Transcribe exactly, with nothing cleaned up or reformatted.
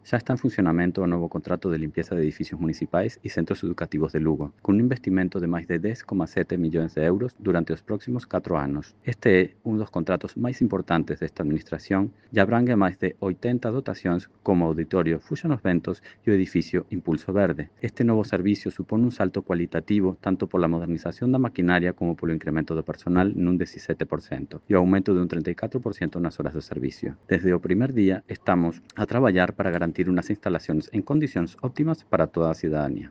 Ya está en funcionamento o novo contrato de limpieza de edificios municipais e centros educativos de Lugo, con un investimento de máis de dez coma sete millóns de euros durante os próximos catro anos. Este é un dos contratos máis importantes desta administración e abrangue máis de oitenta dotacións como o auditorio Fuxan os Ventos e o edificio Impulso Verde. Este novo servicio supón un salto cualitativo tanto pola modernización da maquinaria como polo incremento do personal nun dezasete por cento e o aumento de un trinta e catro por cento nas horas de servicio. Desde o primer día estamos a traballar para garantir unas instalaciones en condicións óptimas para toda a cidadanía.